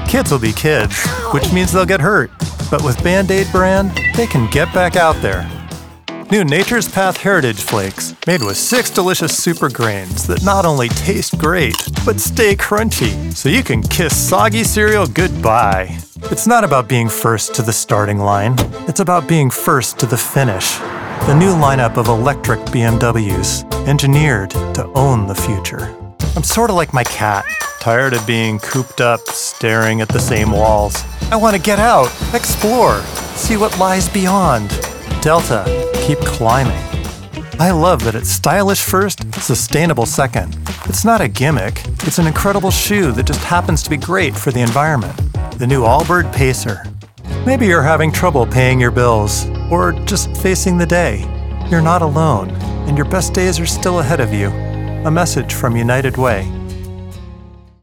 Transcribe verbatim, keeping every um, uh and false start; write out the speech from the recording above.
Kids will be kids, which means they'll get hurt. But with Band-Aid brand, they can get back out there. New Nature's Path Heritage Flakes, made with six delicious super grains that not only taste great, but stay crunchy, so you can kiss soggy cereal goodbye. It's not about being first to the starting line, it's about being first to the finish. The new lineup of electric B M Ws, engineered to own the future. I'm sort of like my cat, tired of being cooped up, staring at the same walls. I want to get out, explore, see what lies beyond. Delta, keep climbing. I love that it's stylish first, sustainable second. It's not a gimmick, it's an incredible shoe that just happens to be great for the environment. The new Allbird Pacer. Maybe you're having trouble paying your bills, or just facing the day. You're not alone, and your best days are still ahead of you. A message from United Way.